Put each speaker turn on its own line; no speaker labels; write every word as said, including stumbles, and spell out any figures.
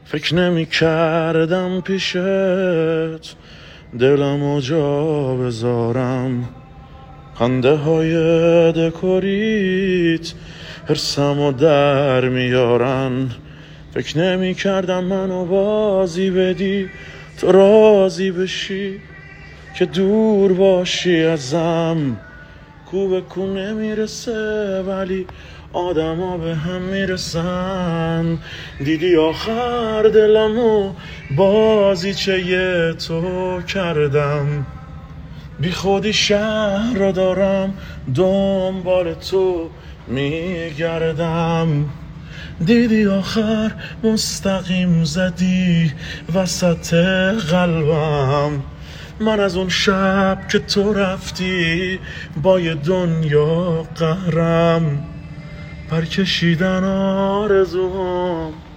فکر نمی کردم پیشت دلمو جا بذارم، خنده های دکوریت حرسمو در میارن. فکر نمی کردم منو بازی بدی تو راضی بشی که دور باشی ازم. کو به کو نمیرسه ولی آدم ها به هم میرسن. دیدی آخر دلمو بازی چه یه تو کردم، بی خودی شهر رو دارم دنبال تو میگردم. دیدی آخر مستقیم زدی وسط قلبم. من از اون شب که تو رفتی با یه دنیا قهرم. پرکشیدن آرزوام